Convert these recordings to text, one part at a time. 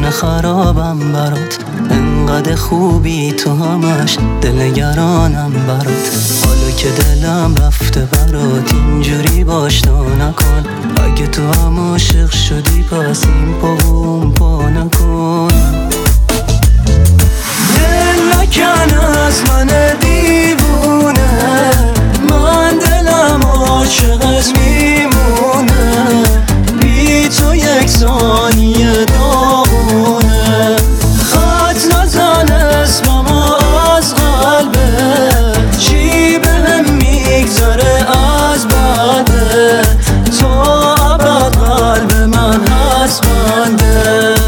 من خرابم برات، انقدر خوبی تو همش دلنگرانم برات. حالا که دلم رفته برات اینجوری باش تا نکن، اگه تو هم عاشق شدی پس این پا و اون پا نکن. دل نکن از من دیوونه، من دلم عاشقت میمونه، بی تو یک ثانیه داغونه. خط نزن اسمم از قلبت، چی بهم میگذره از بعدت، تو ابد قلب من هست بندت.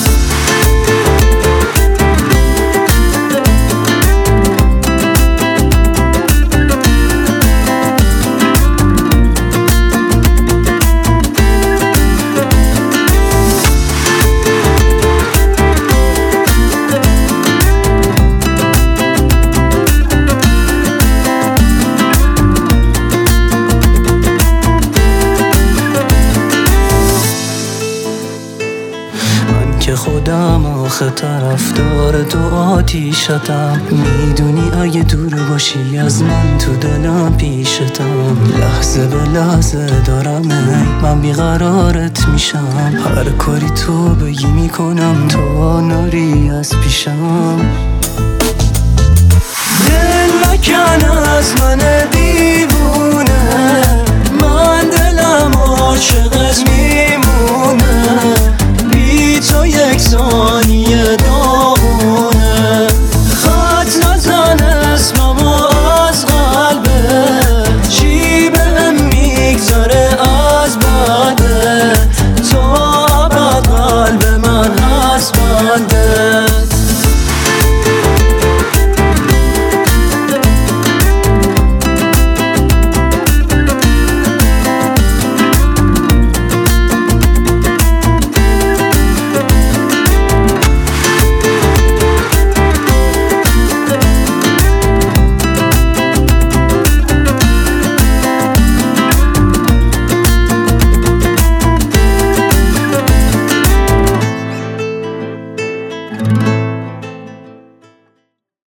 که خودم آخه طرفدار تو آتیشتم، میدونی اگه دور باشی از من تو دلم پیشتم. لحظه به لحظه دارم من بیقرارت میشم، هر کاری تو بگی میکنم تا ناری از پیشم. دل نکن از من